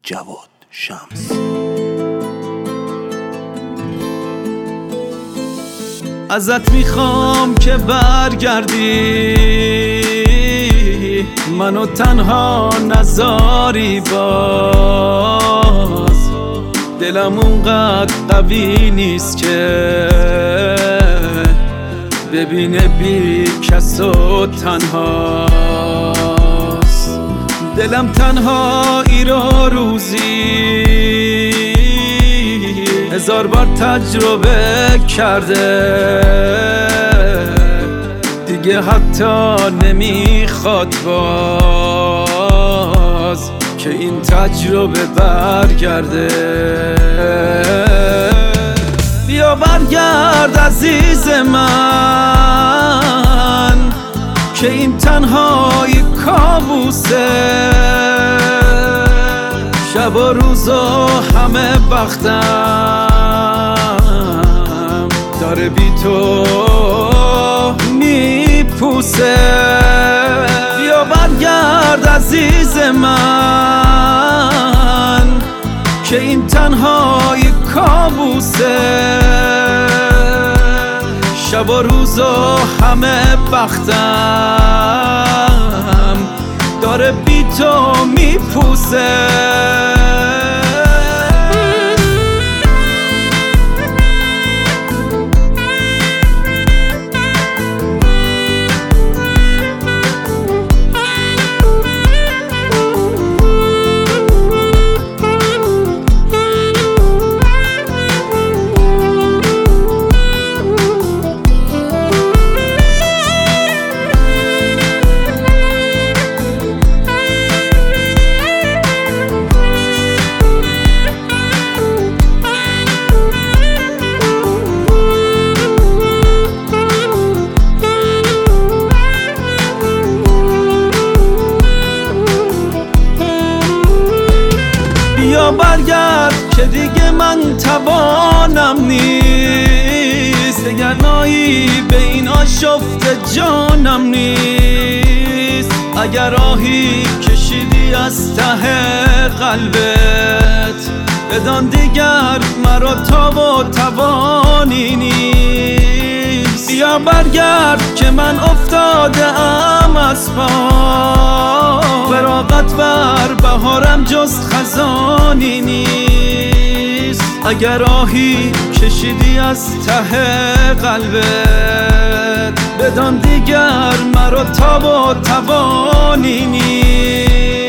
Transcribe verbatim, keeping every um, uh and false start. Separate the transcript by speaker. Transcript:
Speaker 1: جواد شمس.
Speaker 2: ازت میخوام که برگردی، منو تنها نذاری، باز دلم اونقدر قوی نیست که ببینه بی کس و تنهاست. دلم تنهایی رو روزی هزار بار تجربه کرده، دیگه حتی نمیخواد باز که این تجربه برگرده. بیا برگرد عزیز من که این تنهایی کابوسه، شب و روز و همه وقتم داره بی تو میپوسه. بیا برگرد عزیز من که این تنهایی کابوسه، شب و روز و همه وقتم داره بی تو میپوسه. بیا برگرد که دیگه من توانم نیست، دگرنایی به این آشفته جانم نیست. اگر راهی کشیدی از ته قلبت، بدان دیگر مرا تاب و توانی نیست. بیا برگرد که من افتاده ام از پا، فراغت بر بهارم جز خزانی نیست. اگر راهی کشیدی از ته قلبت، بدان دیگر مرا تاب و توانی نیست.